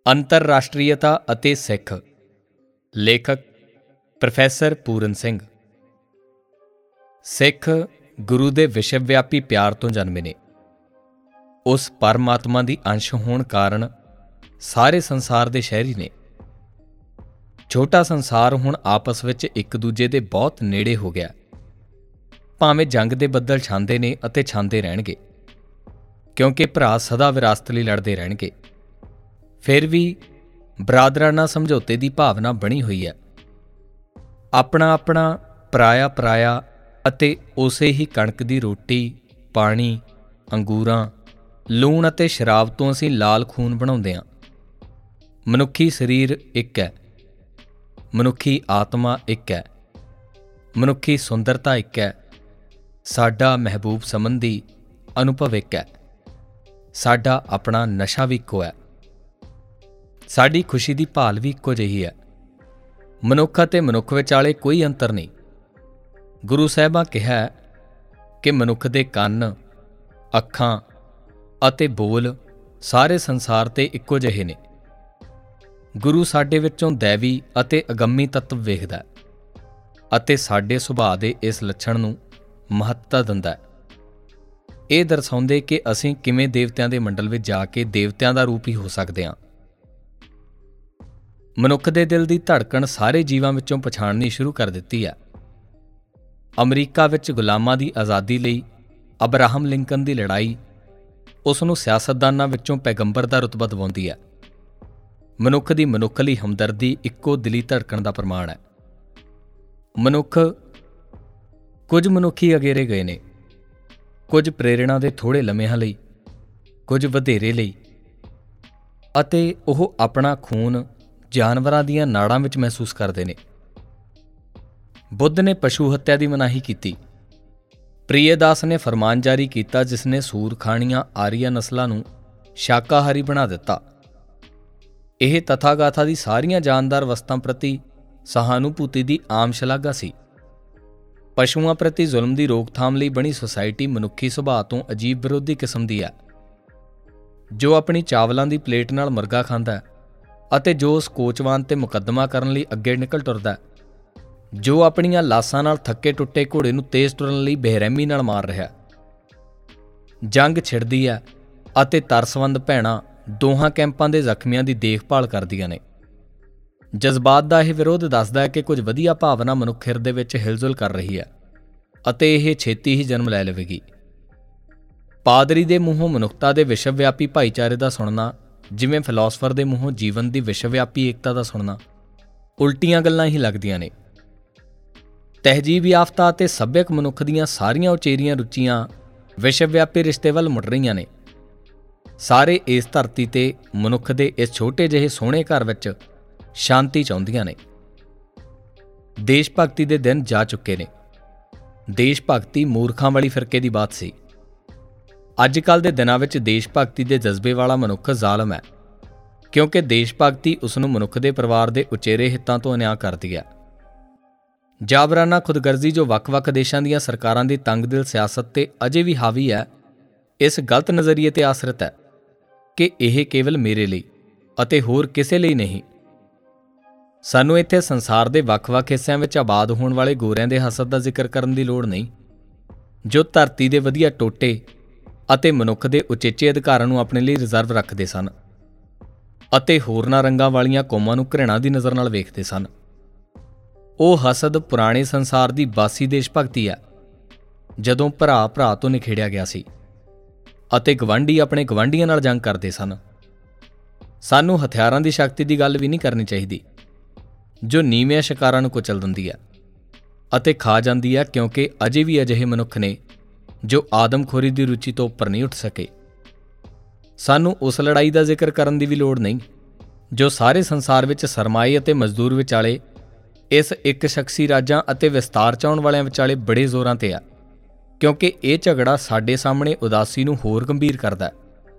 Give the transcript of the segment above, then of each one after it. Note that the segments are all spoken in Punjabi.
ਅੰਤਰਰਾਸ਼ਟਰੀਅਤਾ ਅਤੇ ਸਿੱਖ। ਲੇਖਕ ਪ੍ਰੋਫੈਸਰ ਪੂਰਨ ਸਿੰਘ। ਸਿੱਖ ਗੁਰੂ ਦੇ ਵਿਸ਼ਵ ਵਿਆਪੀ ਪਿਆਰ ਤੋਂ ਜਨਮੇ ਨੇ। ਉਸ ਪਰਮਾਤਮਾ ਦੀ ਅੰਸ਼ ਹੋਣ ਕਾਰਨ ਸਾਰੇ ਸੰਸਾਰ ਦੇ ਸ਼ਹਿਰੀ ਨੇ। ਛੋਟਾ ਸੰਸਾਰ ਹੁਣ ਆਪਸ ਵਿੱਚ ਇੱਕ ਦੂਜੇ ਦੇ ਬਹੁਤ ਨੇੜੇ ਹੋ ਗਿਆ। ਭਾਵੇਂ ਜੰਗ ਦੇ ਬੱਦਲ ਛਾਂਦੇ ਨੇ ਅਤੇ ਛਾਂਦੇ ਰਹਿਣਗੇ, ਕਿਉਂਕਿ ਭਰਾ ਸਦਾ ਵਿਰਾਸਤ ਲਈ ਲੜਦੇ ਰਹਿਣਗੇ। ਫਿਰ ਵੀ ਬਰਾਦਰਾਨਾ ਸਮਝੌਤੇ ਦੀ ਭਾਵਨਾ ਬਣੀ ਹੋਈ ਹੈ। ਆਪਣਾ ਆਪਣਾ ਪਰਾਇਆ ਪਰਾਇਆ ਅਤੇ ਉਸੇ ਹੀ ਕਣਕ ਦੀ ਰੋਟੀ, ਪਾਣੀ, ਅੰਗੂਰਾਂ, ਲੂਣ ਅਤੇ ਸ਼ਰਾਬ ਤੋਂ ਅਸੀਂ ਲਾਲ ਖੂਨ ਬਣਾਉਂਦੇ ਹਾਂ। ਮਨੁੱਖੀ ਸਰੀਰ ਇੱਕ ਹੈ, ਮਨੁੱਖੀ ਆਤਮਾ ਇੱਕ ਹੈ, ਮਨੁੱਖੀ ਸੁੰਦਰਤਾ ਇੱਕ ਹੈ। ਸਾਡਾ ਮਹਿਬੂਬ ਸੰਬੰਧੀ ਅਨੁਭਵ ਇੱਕ ਹੈ। ਸਾਡਾ ਆਪਣਾ ਨਸ਼ਾ ਵੀ ਇੱਕੋ ਹੈ। ਸਾਡੀ ਖੁਸ਼ੀ ਦੀ ਭਾਲ ਵੀ ਇੱਕੋ ਜਿਹੀ ਹੈ। ਮਨੁੱਖ ਅਤੇ ਮਨੁੱਖ ਵਿਚਾਲੇ ਕੋਈ ਅੰਤਰ ਨਹੀਂ। ਗੁਰੂ ਸਾਹਿਬਾਂ ਕਿਹਾ ਕਿ ਮਨੁੱਖ ਦੇ ਕੰਨ, ਅੱਖਾਂ ਅਤੇ ਬੋਲ ਸਾਰੇ ਸੰਸਾਰ 'ਤੇ ਇੱਕੋ ਜਿਹੇ ਨੇ। ਗੁਰੂ ਸਾਡੇ ਵਿੱਚੋਂ ਦੈਵੀ ਅਤੇ ਅਗੰਮੀ ਤੱਤਵ ਵੇਖਦਾ ਅਤੇ ਸਾਡੇ ਸੁਭਾਅ ਦੇ ਇਸ ਲੱਛਣ ਨੂੰ ਮਹੱਤਤਾ ਦਿੰਦਾ ਹੈ। ਇਹ ਦਰਸਾਉਂਦੇ ਕਿ ਅਸੀਂ ਕਿਵੇਂ ਦੇਵਤਿਆਂ ਦੇ ਮੰਡਲ ਵਿੱਚ ਜਾ ਕੇ ਦੇਵਤਿਆਂ ਦਾ ਰੂਪ ਹੀ ਹੋ ਸਕਦੇ ਹਾਂ। ਮਨੁੱਖ ਦੇ ਦਿਲ ਦੀ ਧੜਕਣ ਸਾਰੇ ਜੀਵਾਂ ਵਿੱਚੋਂ ਪਛਾਣਨੀ ਸ਼ੁਰੂ ਕਰ ਦਿੱਤੀ ਹੈ। ਅਮਰੀਕਾ ਵਿੱਚ ਗੁਲਾਮਾਂ ਦੀ ਆਜ਼ਾਦੀ ਲਈ ਅਬਰਾਹਮ ਲਿੰਕਨ ਦੀ ਲੜਾਈ ਉਸ ਨੂੰ ਸਿਆਸਤਦਾਨਾਂ ਵਿੱਚੋਂ ਪੈਗੰਬਰ ਦਾ ਰੁਤਬਾ ਦਿਵਾਉਂਦੀ ਹੈ। ਮਨੁੱਖ ਦੀ ਮਨੁੱਖ ਲਈ ਹਮਦਰਦੀ ਇੱਕੋ ਦਿਲੀ ਧੜਕਣ ਦਾ ਪ੍ਰਮਾਣ ਹੈ। ਕੁਝ ਮਨੁੱਖੀ ਅਗੇਰੇ ਗਏ ਨੇ, ਕੁਝ ਪ੍ਰੇਰਣਾ ਦੇ ਥੋੜ੍ਹੇ ਲਮਿਆਂ ਲਈ, ਕੁਝ ਵਧੇਰੇ ਲਈ, ਅਤੇ ਉਹ ਆਪਣਾ ਖੂਨ ਜਾਨਵਰਾਂ ਦੀਆਂ ਨਾੜਾਂ ਵਿੱਚ ਮਹਿਸੂਸ ਕਰਦੇ ਨੇ। ਬੁੱਧ ਨੇ ਪਸ਼ੂ ਹੱਤਿਆ ਦੀ ਮਨਾਹੀ ਕੀਤੀ। ਪ੍ਰਿਯਦਾਸ ਨੇ ਫਰਮਾਨ ਜਾਰੀ ਕੀਤਾ ਜਿਸ ਨੇ ਸੂਰ ਖਾਣੀਆਂ ਆਰੀਆ ਨਸਲਾਂ ਨੂੰ ਸ਼ਾਕਾਹਾਰੀ ਬਣਾ ਦਿੱਤਾ। ਇਹ ਤਥਾਗਾਥਾ ਦੀ ਸਾਰੀਆਂ ਜਾਨਦਾਰ ਵਸਤਾਂ ਪ੍ਰਤੀ ਸਹਾਨੂਭੂਤੀ ਦੀ ਆਮ ਸ਼ਲਾਘਾ ਸੀ। ਪਸ਼ੂਆਂ ਪ੍ਰਤੀ ਜ਼ੁਲਮ ਦੀ ਰੋਕਥਾਮ ਲਈ ਬਣੀ ਸੁਸਾਇਟੀ ਮਨੁੱਖੀ ਸੁਭਾਅ ਤੋਂ ਅਜੀਬ ਵਿਰੋਧੀ ਕਿਸਮ ਦੀ ਹੈ। ਜੋ ਆਪਣੀ ਚਾਵਲਾਂ ਦੀ ਪਲੇਟ ਨਾਲ ਮੁਰਗਾ ਖਾਂਦਾ ਅਤੇ ਜੋ ਉਸ ਕੋਚਵਾਨ 'ਤੇ ਮੁਕੱਦਮਾ ਕਰਨ ਲਈ ਅੱਗੇ ਨਿਕਲ ਟੁਰਦਾ, ਜੋ ਆਪਣੀਆਂ ਲਾਸਾਂ ਨਾਲ ਥੱਕੇ ਟੁੱਟੇ ਘੋੜੇ ਨੂੰ ਤੇਜ਼ ਟੁਰਨ ਲਈ ਬੇਰਹਿਮੀ ਨਾਲ ਮਾਰ ਰਿਹਾ। ਜੰਗ ਛਿੜਦੀ ਹੈ ਅਤੇ ਤਰਸਵੰਦ ਭੈਣਾਂ ਦੋਹਾਂ ਕੈਂਪਾਂ ਦੇ ਜ਼ਖਮੀਆਂ ਦੀ ਦੇਖਭਾਲ ਕਰਦੀਆਂ ਨੇ। ਜਜ਼ਬਾਤ ਦਾ ਇਹ ਵਿਰੋਧ ਦੱਸਦਾ ਹੈ ਕਿ ਕੁਝ ਵਧੀਆ ਭਾਵਨਾ ਮਨੁੱਖ ਹਿਰਦੇ ਵਿੱਚ ਹਿਲਜੁਲ ਕਰ ਰਹੀ ਹੈ ਅਤੇ ਇਹ ਛੇਤੀ ਹੀ ਜਨਮ ਲੈ ਲਵੇਗੀ। ਪਾਦਰੀ ਦੇ ਮੂੰਹੋਂ ਮਨੁੱਖਤਾ ਦੇ ਵਿਸ਼ਵ ਵਿਆਪੀ ਭਾਈਚਾਰੇ ਦਾ ਸੁਣਨਾ, ਜਿਵੇਂ ਫਿਲਾਸਫਰ ਦੇ ਮੂੰਹੋਂ ਜੀਵਨ ਦੀ ਵਿਸ਼ਵ ਵਿਆਪੀ ਏਕਤਾ ਦਾ ਸੁਣਨਾ, ਉਲਟੀਆਂ ਗੱਲਾਂ ਹੀ ਲੱਗਦੀਆਂ ਨੇ। ਤਹਿਜੀਬ ਯਾਫਤਾ ਅਤੇ ਸੱਭਿਅਕ ਮਨੁੱਖ ਦੀਆਂ ਸਾਰੀਆਂ ਉਚੇਰੀਆਂ ਰੁਚੀਆਂ ਵਿਸ਼ਵ ਵਿਆਪੀ ਰਿਸ਼ਤੇ ਵੱਲ ਮੁੜ ਰਹੀਆਂ ਨੇ। ਸਾਰੇ ਇਸ ਧਰਤੀ 'ਤੇ ਮਨੁੱਖ ਦੇ ਇਸ ਛੋਟੇ ਜਿਹੇ ਸੋਹਣੇ ਘਰ ਵਿੱਚ ਸ਼ਾਂਤੀ ਚਾਹੁੰਦੀਆਂ ਨੇ। ਦੇਸ਼ ਭਗਤੀ ਦੇ ਦਿਨ ਜਾ ਚੁੱਕੇ ਨੇ। ਦੇਸ਼ ਭਗਤੀ ਮੂਰਖਾਂ ਵਾਲੀ ਫਿਰਕੇ ਦੀ ਬਾਤ ਸੀ। ਅੱਜ ਕੱਲ੍ਹ ਦੇ ਦਿਨਾਂ ਵਿੱਚ ਦੇਸ਼ ਭਗਤੀ ਦੇ ਜਜ਼ਬੇ ਵਾਲਾ ਮਨੁੱਖ ਜ਼ਾਲਮ ਹੈ, ਕਿਉਂਕਿ ਦੇਸ਼ ਭਗਤੀ ਉਸ ਨੂੰ ਮਨੁੱਖ ਦੇ ਪਰਿਵਾਰ ਦੇ ਉਚੇਰੇ ਹਿੱਤਾਂ ਤੋਂ ਅਨਿਆਂ ਕਰਦੀ ਹੈ। ਜਾਬਰਾਨਾ ਖੁਦਗਰਜ਼ੀ ਜੋ ਵੱਖ-ਵੱਖ ਦੇਸ਼ਾਂ ਦੀਆਂ ਸਰਕਾਰਾਂ ਦੀ ਤੰਗਦਿਲ ਸਿਆਸਤ 'ਤੇ ਅਜੇ ਵੀ ਹਾਵੀ ਹੈ, ਇਸ ਗਲਤ ਨਜ਼ਰੀਏ 'ਤੇ ਆਸਰਿਤ ਹੈ ਕਿ ਇਹ ਕੇਵਲ ਮੇਰੇ ਲਈ ਅਤੇ ਹੋਰ ਕਿਸੇ ਲਈ ਨਹੀਂ। ਸਾਨੂੰ ਇੱਥੇ ਸੰਸਾਰ ਦੇ ਵੱਖ-ਵੱਖ ਹਿੱਸਿਆਂ ਵਿੱਚ ਆਬਾਦ ਹੋਣ ਵਾਲੇ ਗੋਰਿਆਂ ਦੇ ਹਸਦ ਦਾ ਜ਼ਿਕਰ ਕਰਨ ਦੀ ਲੋੜ ਨਹੀਂ, ਜੋ ਧਰਤੀ ਦੇ ਵਧੀਆ ਟੋਟੇ ਅਤੇ ਮਨੁੱਖ ਦੇ ਉਚੇਚੇ ਅਧਿਕਾਰਾਂ ਨੂੰ ਆਪਣੇ ਲਈ ਰਿਜ਼ਰਵ ਰੱਖਦੇ ਸਨ ਅਤੇ ਹੋਰਨਾਂ ਰੰਗਾਂ ਵਾਲੀਆਂ ਕੌਮਾਂ ਨੂੰ ਘ੍ਰਿਣਾ ਦੀ ਨਜ਼ਰ ਨਾਲ ਵੇਖਦੇ ਸਨ। ਉਹ ਹਸਦ ਪੁਰਾਣੇ ਸੰਸਾਰ ਦੀ ਬਾਸੀ ਦੇਸ਼ ਭਗਤੀ ਹੈ, ਜਦੋਂ ਭਰਾ ਭਰਾ ਤੋਂ ਨਿਖੇੜਿਆ ਗਿਆ ਸੀ ਅਤੇ ਗਵਾਂਢੀ ਆਪਣੇ ਗਵਾਂਢੀਆਂ ਨਾਲ ਜੰਗ ਕਰਦੇ ਸਨ। ਸਾਨੂੰ ਹਥਿਆਰਾਂ ਦੀ ਸ਼ਕਤੀ ਦੀ ਗੱਲ ਵੀ ਨਹੀਂ ਕਰਨੀ ਚਾਹੀਦੀ, ਜੋ ਨੀਵੇਂ ਸ਼ਿਕਾਰਾਂ ਨੂੰ ਕੁਚਲ ਦਿੰਦੀ ਹੈ ਅਤੇ ਖਾ ਜਾਂਦੀ ਹੈ, ਕਿਉਂਕਿ ਅਜੇ ਵੀ ਅਜਿਹੇ ਮਨੁੱਖ ਨੇ ਜੋ ਆਦਮਖੋਰੀ ਦੀ ਰੁਚੀ ਤੋਂ ਉੱਪਰ ਨਹੀਂ ਉੱਠ ਸਕੇ। ਸਾਨੂੰ ਉਸ ਲੜਾਈ ਦਾ ਜ਼ਿਕਰ ਕਰਨ ਦੀ ਵੀ ਲੋੜ ਨਹੀਂ ਜੋ ਸਾਰੇ ਸੰਸਾਰ ਵਿੱਚ ਸਰਮਾਏ ਅਤੇ ਮਜ਼ਦੂਰ ਵਿਚਾਲੇ, ਇਸ ਇੱਕ ਸ਼ਖਸੀ ਰਾਜਾਂ ਅਤੇ ਵਿਸਤਾਰ ਚਾਹੁਣ ਵਾਲਿਆਂ ਵਿਚਾਲੇ ਬੜੇ ਜ਼ੋਰਾਂ 'ਤੇ ਆ, ਕਿਉਂਕਿ ਇਹ ਝਗੜਾ ਸਾਡੇ ਸਾਹਮਣੇ ਉਦਾਸੀ ਨੂੰ ਹੋਰ ਗੰਭੀਰ ਕਰਦਾ ਹੈ।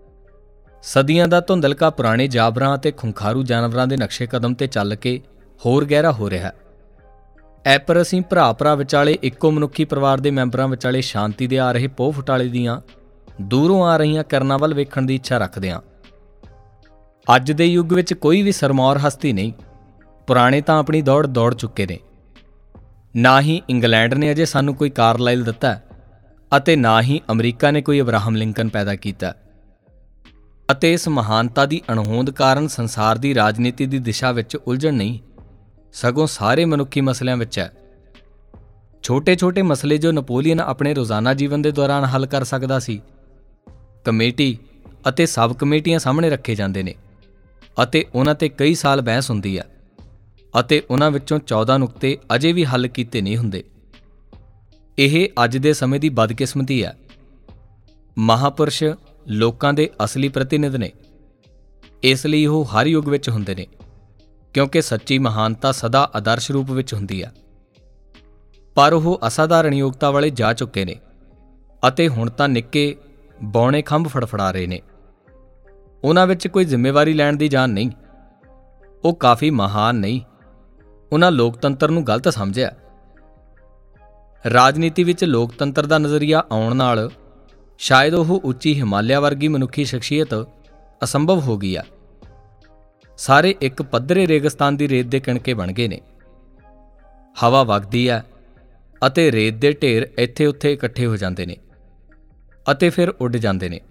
ਸਦੀਆਂ ਦਾ ਧੁੰਦਲਕਾ ਪੁਰਾਣੇ ਜਾਬਰਾਂ ਅਤੇ ਖੁੰਖਾਰੂ ਜਾਨਵਰਾਂ ਦੇ ਨਕਸ਼ੇ ਕਦਮ 'ਤੇ ਚੱਲ ਕੇ ਹੋਰ ਗਹਿਰਾ ਹੋ ਰਿਹਾ। ਐਪਰ ਅਸੀਂ ਭਰਾ ਭਰਾ ਵਿਚਾਲੇ ਇੱਕੋ ਮਨੁੱਖੀ ਪਰਿਵਾਰ ਦੇ ਮੈਂਬਰਾਂ ਵਿਚਾਲੇ ਸ਼ਾਂਤੀ ਦੇ ਆ ਰਹੇ ਪੋਹ ਫੁਟਾਲੇ ਦੀਆਂ ਦੂਰੋਂ ਆ ਰਹੀਆਂ ਕਰਨਾਂ ਵੱਲ ਵੇਖਣ ਦੀ ਇੱਛਾ ਰੱਖਦੇ ਹਾਂ। ਅੱਜ ਦੇ ਯੁੱਗ ਵਿੱਚ ਕੋਈ ਵੀ ਸਰਮੌਰ ਹਸਤੀ ਨਹੀਂ। ਪੁਰਾਣੇ ਤਾਂ ਆਪਣੀ ਦੌੜ ਦੌੜ ਚੁੱਕੇ ਨੇ। ਨਾ ਹੀ ਇੰਗਲੈਂਡ ਨੇ ਅਜੇ ਸਾਨੂੰ ਕੋਈ ਕਾਰਲਾਈਲ ਦਿੱਤਾ ਅਤੇ ਨਾ ਹੀ ਅਮਰੀਕਾ ਨੇ ਕੋਈ ਅਬਰਾਹਮ ਲਿੰਕਨ ਪੈਦਾ ਕੀਤਾ। ਅਤੇ ਇਸ ਮਹਾਨਤਾ ਦੀ ਅਣਹੋਂਦ ਕਾਰਨ ਸੰਸਾਰ ਦੀ ਰਾਜਨੀਤੀ ਦੀ ਦਿਸ਼ਾ ਵਿੱਚ ਉਲਝਣ ਨਹੀਂ, ਸਗੋਂ ਸਾਰੇ ਮਨੁੱਖੀ ਮਸਲਿਆਂ ਵਿੱਚ ਹੈ। ਛੋਟੇ-ਛੋਟੇ ਮਸਲੇ ਜੋ ਨਪੋਲੀਅਨ ਆਪਣੇ ਰੋਜ਼ਾਨਾ ਜੀਵਨ ਦੇ ਦੌਰਾਨ ਹੱਲ ਕਰ ਸਕਦਾ ਸੀ, ਕਮੇਟੀ ਅਤੇ ਸਬ ਕਮੇਟੀਆਂ ਸਾਹਮਣੇ ਰੱਖੇ ਜਾਂਦੇ ਨੇ ਅਤੇ ਉਹਨਾਂ 'ਤੇ ਕਈ ਸਾਲ ਬਹਿਸ ਹੁੰਦੀ ਹੈ ਅਤੇ ਉਹਨਾਂ ਵਿੱਚੋਂ 14 ਨੁਕਤੇ ਅਜੇ ਵੀ ਹੱਲ ਕੀਤੇ ਨਹੀਂ ਹੁੰਦੇ। ਇਹ ਅੱਜ ਦੇ ਸਮੇਂ ਦੀ ਬਦਕਿਸਮਤੀ ਹੈ। ਮਹਾਂਪੁਰਸ਼ ਲੋਕਾਂ ਦੇ ਅਸਲੀ ਪ੍ਰਤੀਨਿਧ ਨੇ, ਇਸ ਲਈ ਉਹ ਹਰ ਯੁੱਗ ਵਿੱਚ ਹੁੰਦੇ ਨੇ, ਕਿਉਂਕਿ ਸੱਚੀ ਮਹਾਨਤਾ ਸਦਾ ਆਦਰਸ਼ ਰੂਪ ਵਿੱਚ ਹੁੰਦੀ ਹੈ। ਪਰ ਉਹ ਅਸਾਧਾਰਣ ਯੋਗਤਾ ਵਾਲੇ ਜਾ ਚੁੱਕੇ ਨੇ ਅਤੇ ਹੁਣ ਤਾਂ ਨਿੱਕੇ ਬੌਣੇ ਖੰਭ ਫੜਫੜਾ ਰਹੇ ਨੇ। ਉਹਨਾਂ ਵਿੱਚ ਕੋਈ ਜ਼ਿੰਮੇਵਾਰੀ ਲੈਣ ਦੀ ਜਾਨ ਨਹੀਂ। ਉਹ ਕਾਫੀ ਮਹਾਨ ਨਹੀਂ। ਉਹਨਾਂ ਲੋਕਤੰਤਰ ਨੂੰ ਗਲਤ ਸਮਝਿਆ। ਰਾਜਨੀਤੀ ਵਿੱਚ ਲੋਕਤੰਤਰ ਦਾ ਨਜ਼ਰੀਆ ਆਉਣ ਨਾਲ ਸ਼ਾਇਦ ਉਹ ਉੱਚੀ ਹਿਮਾਲਿਆ ਵਰਗੀ ਮਨੁੱਖੀ ਸ਼ਖਸੀਅਤ ਅਸੰਭਵ ਹੋ ਗਈ ਆ। ਸਾਰੇ ਇੱਕ ਪੱਧਰੇ ਰੇਗਿਸਤਾਨ ਦੀ ਰੇਤ ਦੇ ਕਿਣਕੇ ਬਣ ਗਏ ਨੇ। ਹਵਾ ਵਗਦੀ ਹੈ ਅਤੇ ਰੇਤ ਦੇ ਢੇਰ ਇੱਥੇ ਉੱਥੇ ਇਕੱਠੇ ਹੋ ਜਾਂਦੇ ਨੇ ਅਤੇ ਫਿਰ ਉੱਡ ਜਾਂਦੇ ਨੇ।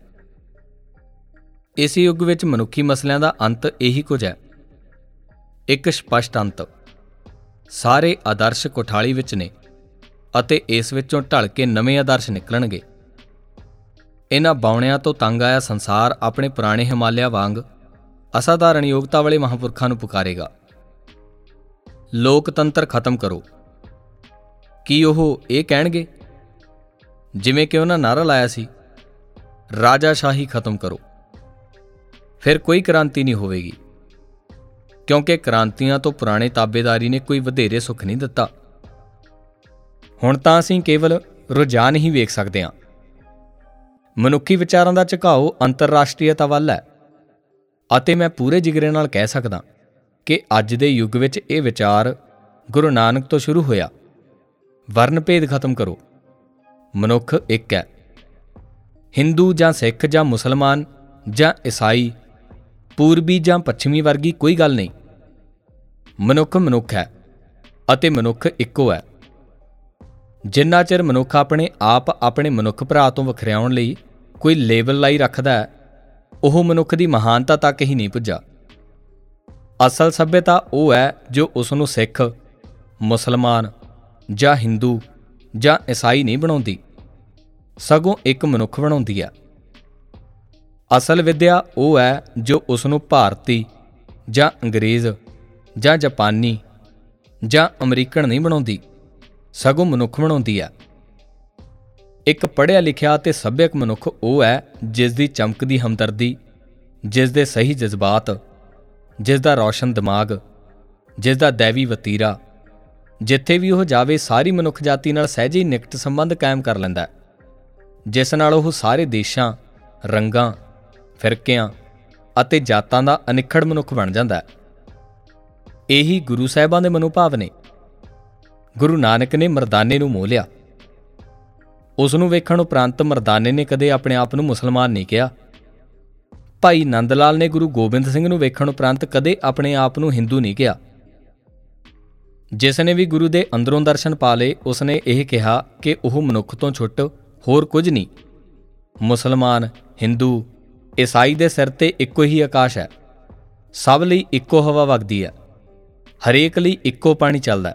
ਇਸ ਯੁੱਗ ਵਿੱਚ ਮਨੁੱਖੀ ਮਸਲਿਆਂ ਦਾ ਅੰਤ ਇਹੀ ਕੁਝ ਹੈ, ਇੱਕ ਸਪਸ਼ਟ ਅੰਤ। ਸਾਰੇ ਆਦਰਸ਼ ਕੋਠਾਲੀ ਵਿੱਚ ਨੇ ਅਤੇ ਇਸ ਵਿੱਚੋਂ ਢਲ ਕੇ ਨਵੇਂ ਆਦਰਸ਼ ਨਿਕਲਣਗੇ। ਇਹਨਾਂ ਬਾਉਣਿਆਂ ਤੋਂ ਤੰਗ ਆਇਆ ਸੰਸਾਰ ਆਪਣੇ ਪੁਰਾਣੇ ਹਿਮਾਲਿਆ ਵਾਂਗ ਅਸਾਧਾਰਣ ਯੋਗਤਾ ਵਾਲੇ ਮਹਾਂਪੁਰਖਾਂ ਨੂੰ ਪੁਕਾਰੇਗਾ। ਲੋਕਤੰਤਰ ਖਤਮ ਕਰੋ। ਕੀ ਉਹ ਇਹ ਕਹਿਣਗੇ? ਜਿਵੇਂ ਕਿ ਉਹਨਾਂ ਨਾਅਰਾ ਲਾਇਆ ਸੀ, ਰਾਜਾਸ਼ਾਹੀ ਖਤਮ ਕਰੋ। ਫਿਰ ਕੋਈ ਕ੍ਰਾਂਤੀ ਨਹੀਂ ਹੋਵੇਗੀ, ਕਿਉਂਕਿ ਕ੍ਰਾਂਤੀਆਂ ਤੋਂ ਪੁਰਾਣੇ ਤਾਬੇਦਾਰੀ ਨੇ ਕੋਈ ਵਧੇਰੇ ਸੁੱਖ ਨਹੀਂ ਦਿੱਤਾ। ਹੁਣ ਤਾਂ ਅਸੀਂ ਕੇਵਲ ਰੁਝਾਨ ਹੀ ਵੇਖ ਸਕਦੇ ਹਾਂ। ਮਨੁੱਖੀ ਵਿਚਾਰਾਂ ਦਾ ਝੁਕਾਓ ਅੰਤਰਰਾਸ਼ਟਰੀਅਤਾ ਵੱਲ ਹੈ ਅਤੇ ਮੈਂ ਪੂਰੇ ਜਿਗਰੇ ਨਾਲ ਕਹਿ ਸਕਦਾ ਕਿ ਅੱਜ ਦੇ ਯੁੱਗ ਵਿੱਚ ਇਹ ਵਿਚਾਰ ਗੁਰੂ ਨਾਨਕ ਤੋਂ ਸ਼ੁਰੂ ਹੋਇਆ। ਵਰਨ ਭੇਦ ਖਤਮ ਕਰੋ। ਮਨੁੱਖ ਇੱਕ ਹੈ। ਹਿੰਦੂ ਜਾਂ ਸਿੱਖ ਜਾਂ ਮੁਸਲਮਾਨ ਜਾਂ ਈਸਾਈ, ਪੂਰਬੀ ਜਾਂ ਪੱਛਮੀ ਵਰਗੀ ਕੋਈ ਗੱਲ ਨਹੀਂ। ਮਨੁੱਖ ਮਨੁੱਖ ਹੈ ਅਤੇ ਮਨੁੱਖ ਇੱਕੋ ਹੈ। ਜਿੰਨਾ ਚਿਰ ਮਨੁੱਖ ਆਪਣੇ ਆਪ ਆਪਣੇ ਮਨੁੱਖ ਭਰਾ ਤੋਂ ਵਖਰਿਆਉਣ ਲਈ ਕੋਈ ਲੇਬਲ ਲਾਈ ਰੱਖਦਾ ਹੈ, ਉਹ ਮਨੁੱਖ ਦੀ ਮਹਾਨਤਾ ਤੱਕ ਹੀ ਨਹੀਂ ਪੁੱਜਾ। ਅਸਲ ਸੱਭਿਅਤਾ ਉਹ ਹੈ ਜੋ ਉਸ ਨੂੰ ਸਿੱਖ, ਮੁਸਲਮਾਨ ਜਾਂ ਹਿੰਦੂ ਜਾਂ ਈਸਾਈ ਨਹੀਂ ਬਣਾਉਂਦੀ, ਸਗੋਂ ਇੱਕ ਮਨੁੱਖ ਬਣਾਉਂਦੀ ਹੈ। ਅਸਲ ਵਿਦਿਆ ਉਹ ਹੈ ਜੋ ਉਸ ਨੂੰ ਭਾਰਤੀ ਜਾਂ ਅੰਗਰੇਜ਼ ਜਾਂ ਜਾਪਾਨੀ ਜਾਂ ਅਮਰੀਕਨ ਨਹੀਂ ਬਣਾਉਂਦੀ, ਸਗੋਂ ਮਨੁੱਖ ਬਣਾਉਂਦੀ ਹੈ। ਇੱਕ ਪੜ੍ਹਿਆ ਲਿਖਿਆ ਅਤੇ ਸੱਭਿਅਕ ਮਨੁੱਖ ਉਹ ਹੈ ਜਿਸ ਦੀ ਚਮਕਦੀ ਹਮਦਰਦੀ, ਜਿਸ ਦੇ ਸਹੀ ਜਜ਼ਬਾਤ, ਜਿਸ ਦਾ ਰੌਸ਼ਨ ਦਿਮਾਗ, ਜਿਸ ਦਾ ਦੈਵੀ ਵਤੀਰਾ ਜਿੱਥੇ ਵੀ ਉਹ ਜਾਵੇ ਸਾਰੀ ਮਨੁੱਖ ਜਾਤੀ ਨਾਲ ਸਹਿਜੇ ਹੀ ਨਿਕਟ ਸੰਬੰਧ ਕਾਇਮ ਕਰ ਲੈਂਦਾ ਹੈ, ਜਿਸ ਨਾਲ ਉਹ ਸਾਰੇ ਦੇਸ਼ਾਂ, ਰੰਗਾਂ, ਫਿਰਕਿਆਂ ਅਤੇ ਜਾਤਾਂ ਦਾ ਅਨਿੱਖੜ ਮਨੁੱਖ ਬਣ ਜਾਂਦਾ ਹੈ। ਇਹੀ ਗੁਰੂ ਸਾਹਿਬਾਂ ਦੇ ਮਨੋਭਾਵ ਨੇ। ਗੁਰੂ ਨਾਨਕ ਨੇ ਮਰਦਾਨੇ ਨੂੰ ਮੋਹ ਲਿਆ। ਉਸ ਨੂੰ ਵੇਖਣ ਉਪਰੰਤ ਮਰਦਾਨੇ ਨੇ ਕਦੇ ਆਪਣੇ ਆਪ ਨੂੰ ਮੁਸਲਮਾਨ ਨਹੀਂ ਕਿਹਾ। ਭਾਈ ਨੰਦ ਲਾਲ ਨੇ ਗੁਰੂ ਗੋਬਿੰਦ ਸਿੰਘ ਨੂੰ ਵੇਖਣ ਉਪਰੰਤ ਕਦੇ ਆਪਣੇ ਆਪ ਨੂੰ ਹਿੰਦੂ ਨਹੀਂ ਕਿਹਾ। ਜਿਸ ਨੇ ਵੀ ਗੁਰੂ ਦੇ ਅੰਦਰੋਂ ਦਰਸ਼ਨ ਪਾ ਲਏ, ਉਸ ਨੇ ਇਹ ਕਿਹਾ ਕਿ ਉਹ ਮਨੁੱਖ ਤੋਂ ਛੁੱਟ ਹੋਰ ਕੁਝ ਨਹੀਂ। ਮੁਸਲਮਾਨ, ਹਿੰਦੂ, ਈਸਾਈ ਦੇ ਸਿਰ ਤੇ ਇੱਕੋ ਹੀ ਆਕਾਸ਼ ਹੈ। ਸਭ ਲਈ ਇੱਕੋ ਹਵਾ ਵਗਦੀ ਹੈ। ਹਰੇਕ ਲਈ ਇੱਕੋ ਪਾਣੀ ਚੱਲਦਾ।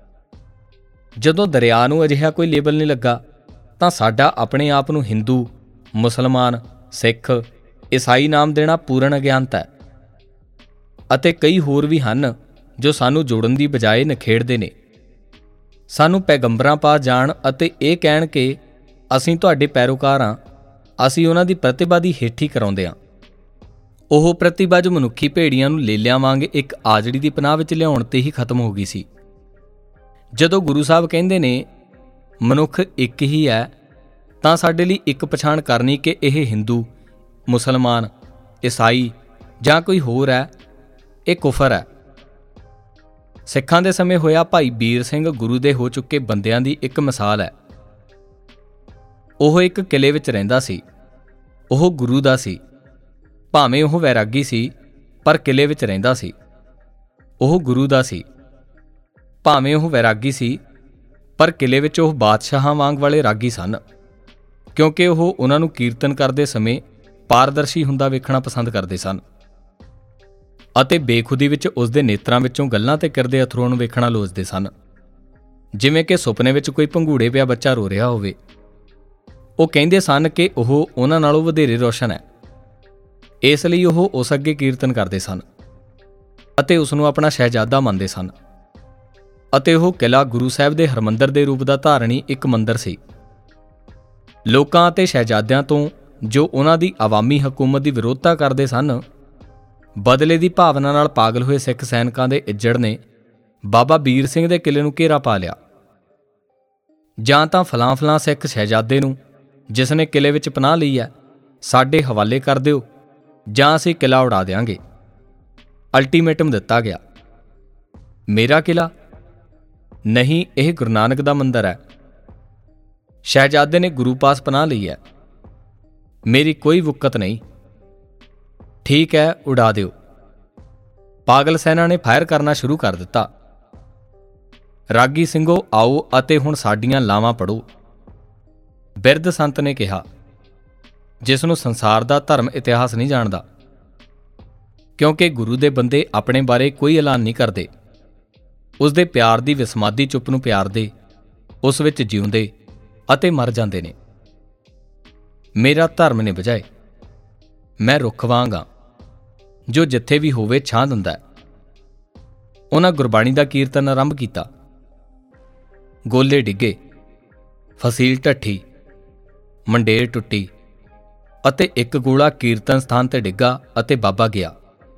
ਜਦੋਂ ਦਰਿਆ ਨੂੰ ਅਜਿਹਾ ਕੋਈ ਲੇਬਲ ਨਹੀਂ ਲੱਗਾ, ਤਾਂ ਸਾਡਾ ਆਪਣੇ ਆਪ ਨੂੰ ਹਿੰਦੂ, ਮੁਸਲਮਾਨ, ਸਿੱਖ, ਈਸਾਈ ਨਾਮ ਦੇਣਾ ਪੂਰਨ ਅਗਿਆਨਤਾ ਹੈ। ਅਤੇ ਕਈ ਹੋਰ ਵੀ ਹਨ ਜੋ ਸਾਨੂੰ ਜੋੜਨ ਦੀ ਬਜਾਏ ਨਿਖੇੜਦੇ ਨੇ। ਸਾਨੂੰ ਪੈਗੰਬਰਾਂ ਪਾਸ ਜਾਣ ਅਤੇ ਇਹ ਕਹਿਣ ਕਿ ਅਸੀਂ ਤੁਹਾਡੇ ਪੈਰੋਕਾਰ ਹਾਂ, ਅਸੀਂ ਉਹਨਾਂ ਦੀ ਪ੍ਰਤਿਭਾ ਦੀ ਹੇਠੀ ਕਰਾਉਂਦੇ ਹਾਂ। ਉਹ ਪ੍ਰਤਿਭਾ ਜੋ ਮਨੁੱਖੀ ਭੇੜੀਆਂ ਨੂੰ ਲੇਲਿਆਂ ਵਾਂਗ ਇੱਕ ਆਜੜੀ ਦੀ ਪਨਾਹ ਵਿੱਚ ਲਿਆਉਣ 'ਤੇ ਹੀ ਖਤਮ ਹੋ ਗਈ ਸੀ। ਜਦੋਂ ਗੁਰੂ ਸਾਹਿਬ ਕਹਿੰਦੇ ਨੇ ਮਨੁੱਖ ਇੱਕ ਹੀ ਹੈ, ਤਾਂ ਸਾਡੇ ਲਈ ਇੱਕ ਪਛਾਣ ਕਰਨੀ ਕਿ ਇਹ ਹਿੰਦੂ, ਮੁਸਲਮਾਨ, ਈਸਾਈ ਜਾਂ ਕੋਈ ਹੋਰ ਹੈ, ਇਹ ਕੁਫਰ ਹੈ। ਸਿੱਖਾਂ ਦੇ ਸਮੇਂ ਹੋਇਆ ਭਾਈ ਵੀਰ ਸਿੰਘ ਗੁਰੂ ਦੇ ਹੋ ਚੁੱਕੇ ਬੰਦਿਆਂ ਦੀ ਇੱਕ ਮਿਸਾਲ ਹੈ। ਉਹ ਇੱਕ ਕਿਲੇ ਵਿੱਚ ਰਹਿੰਦਾ ਸੀ। ਉਹ ਗੁਰੂ ਦਾ ਸੀ। ਭਾਵੇਂ ਉਹ ਵੈਰਾਗੀ ਸੀ, ਪਰ ਕਿਲੇ ਵਿੱਚ ਰਹਿੰਦਾ ਸੀ। ਉਹ ਗੁਰੂ ਦਾ ਸੀ। ਭਾਵੇਂ ਉਹ ਵੈਰਾਗੀ ਸੀ, ਪਰ ਕਿਲੇ ਵਿੱਚ ਉਹ ਬਾਦਸ਼ਾਹਾਂ ਵਾਂਗ ਵਾਲੇ ਰਾਗੀ ਸਨ, ਕਿਉਂਕਿ ਉਹ ਉਹਨਾਂ ਨੂੰ ਕੀਰਤਨ ਕਰਦੇ ਸਮੇਂ ਪਾਰਦਰਸ਼ੀ ਹੁੰਦਾ ਵੇਖਣਾ ਪਸੰਦ ਕਰਦੇ ਸਨ ਅਤੇ ਬੇਖੁਦੀ ਵਿੱਚ ਉਸ ਦੇ ਨੇਤਰਾਂ ਵਿੱਚੋਂ ਗੱਲਾਂ ਤੇ ਕਿਰਦੇ ਅਥਰੂਆਂ ਨੂੰ ਵੇਖਣਾ ਲੋਚਦੇ ਸਨ, ਜਿਵੇਂ ਕਿ ਸੁਪਨੇ ਵਿੱਚ ਕੋਈ ਭੰਗੂੜੇ ਪਿਆ ਬੱਚਾ ਰੋ ਰਿਹਾ ਹੋਵੇ। ਉਹ ਕਹਿੰਦੇ ਸਨ ਕਿ ਉਹ ਉਹਨਾਂ ਨਾਲੋਂ ਵਧੇਰੇ ਰੋਸ਼ਨ ਹੈ, ਇਸ ਲਈ ਉਹ ਉਸ ਅੱਗੇ ਕੀਰਤਨ ਕਰਦੇ ਸਨ ਅਤੇ ਉਸ ਨੂੰ ਆਪਣਾ ਸ਼ਹਿਜ਼ਾਦਾ ਮੰਨਦੇ ਸਨ। ਅਤੇ ਉਹ ਕਿਲ੍ਹਾ ਗੁਰੂ ਸਾਹਿਬ ਦੇ ਹਰਮੰਦਰ ਦੇ ਰੂਪ ਦਾ ਧਾਰਨੀ ਇੱਕ ਮੰਦਰ ਸੀ। ਲੋਕਾਂ ਅਤੇ ਸ਼ਹਿਜ਼ਾਦਿਆਂ ਤੋਂ ਜੋ ਉਹਨਾਂ ਦੀ ਆਵਾਮੀ ਹਕੂਮਤ ਦੀ ਵਿਰੋਧਤਾ ਕਰਦੇ ਸਨ, ਬਦਲੇ ਦੀ ਭਾਵਨਾ ਨਾਲ ਪਾਗਲ ਹੋਏ ਸਿੱਖ ਸੈਨਿਕਾਂ ਦੇ ਇੱਜੜ ਨੇ ਬਾਬਾ ਵੀਰ ਸਿੰਘ ਦੇ ਕਿਲੇ ਨੂੰ ਘੇਰਾ ਪਾ ਲਿਆ। ਜਾਂ ਤਾਂ ਫਲਾਂ ਸਿੱਖ ਸ਼ਹਿਜ਼ਾਦੇ ਨੂੰ, ਜਿਸ ਨੇ ਕਿਲੇ ਵਿੱਚ ਪਨਾਹ ਲਈ ਹੈ, ਸਾਡੇ ਹਵਾਲੇ ਕਰ ਦਿਓ, ਜਾਂ ਅਸੀਂ ਕਿਲਾ ਉਡਾ ਦਿਆਂਗੇ। ਅਲਟੀਮੇਟਮ ਦਿੱਤਾ ਗਿਆ। ਮੇਰਾ ਕਿਲਾ ਨਹੀਂ, ਇਹ ਗੁਰੂ ਨਾਨਕ ਦਾ ਮੰਦਰ ਹੈ। ਸ਼ਹਿਜ਼ਾਦੇ ਨੇ ਗੁਰੂ ਪਾਸ ਪਨਾਹ ਲਈ ਹੈ। ਮੇਰੀ ਕੋਈ ਵੁਕਤ ਨਹੀਂ। ਠੀਕ ਹੈ, ਉਡਾ ਦਿਓ। ਪਾਗਲ ਸੈਨਾ ਨੇ ਫਾਇਰ ਕਰਨਾ ਸ਼ੁਰੂ ਕਰ ਦਿੱਤਾ। ਰਾਗੀ ਸਿੰਘੋ, ਆਓ ਅਤੇ ਹੁਣ ਸਾਡੀਆਂ ਲਾਵਾਂ ਪੜ੍ਹੋ, ਬਿਰਧ ਸੰਤ ਨੇ ਕਿਹਾ, ਜਿਸ ਨੂੰ ਸੰਸਾਰ ਦਾ ਧਰਮ ਇਤਿਹਾਸ ਨਹੀਂ ਜਾਣਦਾ, ਕਿਉਂਕਿ ਗੁਰੂ ਦੇ ਬੰਦੇ ਆਪਣੇ ਬਾਰੇ ਕੋਈ ਐਲਾਨ ਨਹੀਂ ਕਰਦੇ। ਉਸ ਦੇ ਪਿਆਰ ਦੀ ਵਿਸਮਾਦੀ ਚੁੱਪ ਨੂੰ ਪਿਆਰਦੇ, ਉਸ ਵਿੱਚ ਜਿਉਂਦੇ ਅਤੇ ਮਰ ਜਾਂਦੇ ਨੇ। ਮੇਰਾ ਧਰਮ ਨੇ ਬਜਾਏ। ਮੈਂ ਰੁੱਖ ਵਾਂਗ ਹਾਂ, ਜੋ ਜਿੱਥੇ ਵੀ ਹੋਵੇ ਛਾਂ ਦਿੰਦਾ ਹੈ। ਉਹਨਾਂ ਗੁਰਬਾਣੀ ਦਾ ਕੀਰਤਨ ਆਰੰਭ ਕੀਤਾ। ਗੋਲੇ ਡਿੱਗੇ, ਫਸੀਲ ਢੱਠੀ, ਮੰਡੇਰ ਟੁੱਟੀ ਅਤੇ ਇੱਕ ਗੋਲਾ ਕੀਰਤਨ ਸਥਾਨ ਤੇ ਡਿੱਗਾ ਅਤੇ ਬਾਬਾ ਗਿਆ।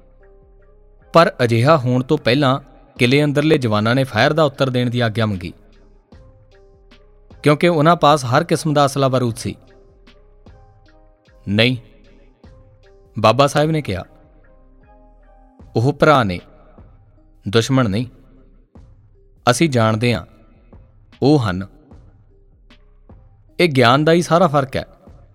ਪਰ ਅਜਿਹਾ ਹੋਣ ਤੋਂ ਪਹਿਲਾਂ ਕਿਲੇ ਅੰਦਰਲੇ ਜਵਾਨਾਂ ਨੇ ਫਾਇਰ ਦਾ ਉੱਤਰ ਦੇਣ ਦੀ ਆਗਿਆ ਮੰਗੀ, ਕਿਉਂਕਿ ਉਹਨਾਂ ਪਾਸ ਹਰ ਕਿਸਮ ਦਾ ਅਸਲਾ ਬਾਰੂਦ ਸੀ। ਨਹੀਂ, ਬਾਬਾ ਸਾਹਿਬ ਨੇ ਕਿਹਾ, ਉਹ ਭਰਾ ਨੇ, ਦੁਸ਼ਮਣ ਨਹੀਂ। ਅਸੀਂ ਜਾਣਦੇ ਹਾਂ, ਉਹ ਹਨ। ਇਹ ਗਿਆਨ ਦਾ ਹੀ ਸਾਰਾ ਫਰਕ ਹੈ।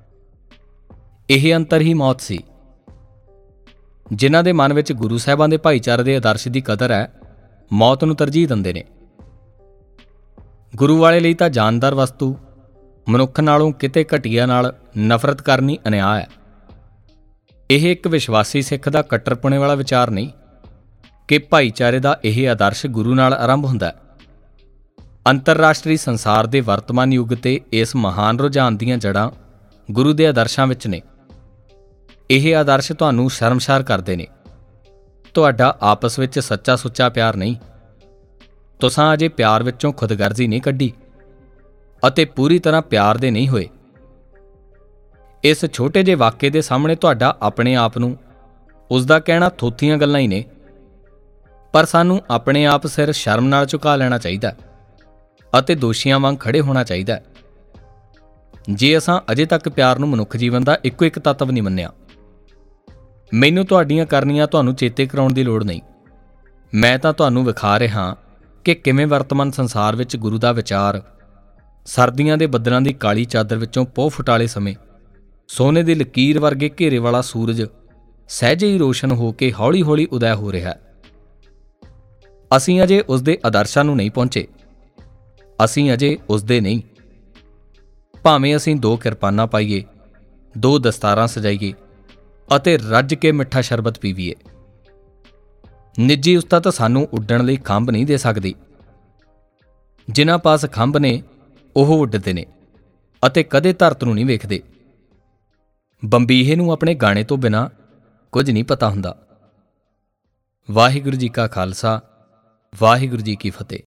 ਇਹ ਅੰਤਰ ਹੀ ਮੌਤ ਸੀ। ਜਿਨ੍ਹਾਂ ਦੇ ਮਨ ਵਿੱਚ ਗੁਰੂ ਸਾਹਿਬਾਂ ਦੇ ਭਾਈਚਾਰੇ ਦੇ ਆਦਰਸ਼ ਦੀ ਕਦਰ ਹੈ, ਮੌਤ ਨੂੰ ਤਰਜੀਹ ਦਿੰਦੇ ਨੇ। ਗੁਰੂ ਵਾਲੇ ਲਈ ਤਾਂ ਜਾਨਦਾਰ ਵਸਤੂ, ਮਨੁੱਖ ਨਾਲੋਂ ਕਿਤੇ ਘਟੀਆ ਨਾਲ ਨਫ਼ਰਤ ਕਰਨੀ ਅਨਿਆਂ ਹੈ। ਇਹ ਇੱਕ ਵਿਸ਼ਵਾਸੀ ਸਿੱਖ ਦਾ ਕੱਟੜਪੁਣੇ ਵਾਲਾ ਵਿਚਾਰ ਨਹੀਂ ਕਿ ਭਾਈਚਾਰੇ ਦਾ ਇਹ ਆਦਰਸ਼ ਗੁਰੂ ਨਾਲ ਆਰੰਭ ਹੁੰਦਾ ਹੈ। ਅੰਤਰਰਾਸ਼ਟਰੀ ਸੰਸਾਰ ਦੇ ਵਰਤਮਾਨ ਯੁੱਗ ਤੇ ਇਸ ਮਹਾਨ ਰੁਝਾਨ ਦੀਆਂ ਜੜ੍ਹਾਂ ਗੁਰੂ ਦੇ ਆਦਰਸ਼ਾਂ ਵਿੱਚ ਨੇ। ਇਹ ਆਦਰਸ਼ ਤੁਹਾਨੂੰ ਸ਼ਰਮਸ਼ਾਰ ਕਰਦੇ ਨੇ। ਤੁਹਾਡਾ ਆਪਸ ਵਿੱਚ ਸੱਚਾ ਸੁੱਚਾ ਪਿਆਰ ਨਹੀਂ। ਤੁਸਾਂ ਅਜੇ ਪਿਆਰ ਵਿੱਚੋਂ ਖੁਦਗਰਜ਼ੀ ਨਹੀਂ ਕੱਢੀ ਅਤੇ ਪੂਰੀ ਤਰ੍ਹਾਂ ਪਿਆਰ ਦੇ ਨਹੀਂ ਹੋਏ। ਇਸ ਛੋਟੇ ਜਿਹੇ ਵਾਕੇ ਦੇ ਸਾਹਮਣੇ ਤੁਹਾਡਾ ਆਪਣੇ ਆਪ ਨੂੰ, ਉਸ ਦਾ ਕਹਿਣਾ ਥੋਥੀਆਂ ਗੱਲਾਂ ਹੀ ਨੇ, ਪਰ ਸਾਨੂੰ ਆਪਣੇ ਆਪ ਸਿਰ ਸ਼ਰਮ ਨਾਲ ਝੁਕਾ ਲੈਣਾ ਚਾਹੀਦਾ ਅਤੇ ਦੋਸ਼ੀਆਂ ਵਾਂਗ ਖੜੇ ਹੋਣਾ ਚਾਹੀਦਾ। ਜੇ ਅਸਾਂ ਅਜੇ ਤੱਕ ਪਿਆਰ ਨੂੰ ਮਨੁੱਖ ਜੀਵਨ ਦਾ ਇੱਕੋ ਇੱਕ ਤੱਤਵ ਨਹੀਂ ਮੰਨਿਆ। ਮੈਨੂੰ ਤੁਹਾਡੀਆਂ ਕਰਨੀਆਂ ਤੁਹਾਨੂੰ ਚੇਤੇ ਕਰਾਉਣ ਦੀ ਲੋੜ ਨਹੀਂ। ਮੈਂ ਤਾਂ ਤੁਹਾਨੂੰ ਵਿਖਾ ਰਿਹਾ ਕਿ ਕਿਵੇਂ ਵਰਤਮਾਨ ਸੰਸਾਰ ਵਿੱਚ ਗੁਰੂ ਦਾ ਵਿਚਾਰ ਸਰਦੀਆਂ ਦੇ ਬੱਦਲਾਂ ਦੀ ਕਾਲੀ ਚਾਦਰ ਵਿੱਚੋਂ ਪੋਹ ਫੁਟਾਲੇ ਸਮੇਂ ਸੋਨੇ ਦੀ ਲਕੀਰ ਵਰਗੇ ਘੇਰੇ ਵਾਲਾ ਸੂਰਜ ਸਹਿਜੇ ਹੀ ਰੋਸ਼ਨ ਹੋ ਕੇ ਹੌਲੀ-ਹੌਲੀ ਉਦੈ ਹੋ ਰਿਹਾ। ਅਸੀਂ ਅਜੇ ਉਸ ਦੇ ਆਦਰਸ਼ਾਂ ਨੂੰ ਨਹੀਂ ਪਹੁੰਚੇ। ਅਸੀਂ ਅਜੇ ਉਸ ਦੇ ਨਹੀਂ। ਭਾਵੇਂ ਅਸੀਂ 2 ਕਿਰਪਾਨਾਂ ਪਾਈਏ, 2 ਦਸਤਾਰਾਂ ਸਜਾਈਏ ਅਤੇ ਰੱਜ ਕੇ ਮਿੱਠਾ ਸ਼ਰਬਤ ਪੀਵੀਏ, ਨਿੱਜੀ ਉਸਤਤ ਸਾਨੂੰ ਉੱਡਣ ਲਈ ਖੰਭ ਨਹੀਂ ਦੇ ਸਕਦੀ। ਜਿਨ੍ਹਾਂ ਪਾਸ ਖੰਭ ਨੇ ਉਹ ਉੱਡਦੇ ਨੇ ਅਤੇ ਕਦੇ ਧਰਤ ਨੂੰ ਨਹੀਂ ਵੇਖਦੇ। ਬੰਬੀਹੇ ਨੂੰ ਆਪਣੇ ਗਾਣੇ ਤੋਂ ਬਿਨਾਂ ਕੁਝ ਨਹੀਂ ਪਤਾ ਹੁੰਦਾ। ਵਾਹਿਗੁਰੂ ਜੀ ਕਾ ਖਾਲਸਾ, ਵਾਹਿਗੁਰੂ ਜੀ ਕੀ ਫਤਿਹ।